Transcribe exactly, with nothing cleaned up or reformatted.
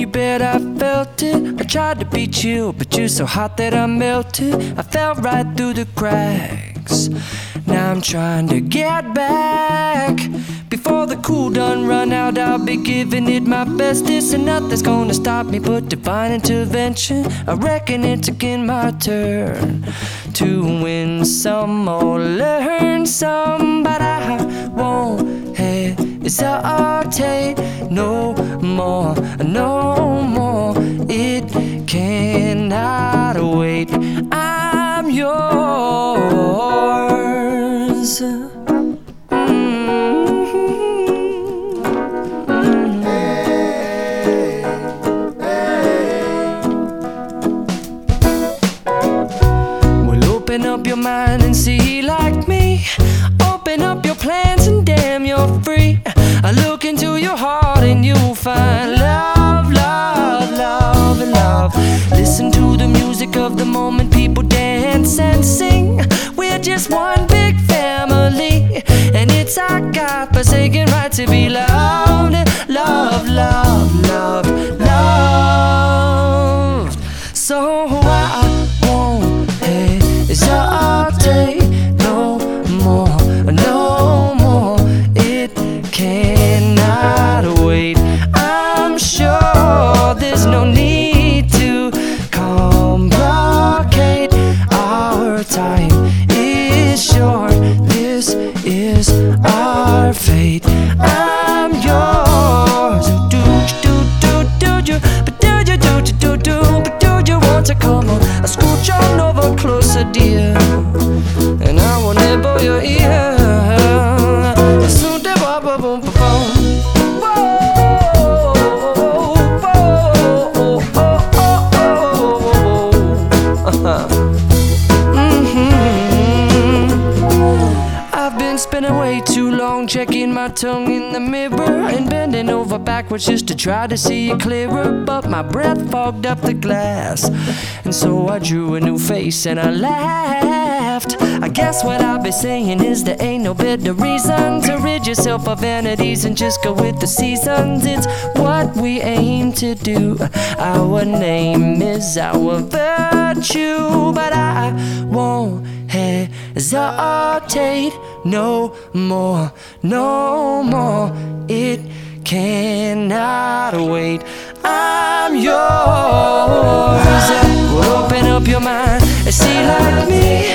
bet I felt it. I tried to beat you, but you're so hot that I melted. I fell right through the cracks. Now I'm trying to get back. Before the cool done run out, I'll be giving it my best. This and nothing's gonna stop me but divine intervention. I reckon it's again my turn to win some or learn some, but I won't hesitate no more, no more. It cannot wait. I'm yours. Open up your mind and see like me. Open up your plans and damn, you're free. I look into your heart and you'll find love, love, love, and love. Listen to the music of the moment, people dance and sing. We're just one big family, and it's our God-forsaken right to be loved, love, love, love, loved. So I won't hesitate no more, no more. It cannot wait. I'm sure there's no need to complicate. Our time is short. This is our fate. I'm yours. Do do do do do, but do you do do do but do you want to come on? I scooch on over closer, dear, and I will nibble your ear. Soon to boom boom boom boom. I've been spending way too long checking my tongue in the mirror and bending over backwards just to try to see it clearer, but my breath fogged up the glass, and so I drew a new face and I laughed. I guess what I'll be saying is there ain't no better reason to rid yourself of vanities and just go with the seasons. It's what we aim to do. Our name is our virtue, but I won't hesitate no more, no more. It cannot wait. I'm yours. Open up your mind and see like me.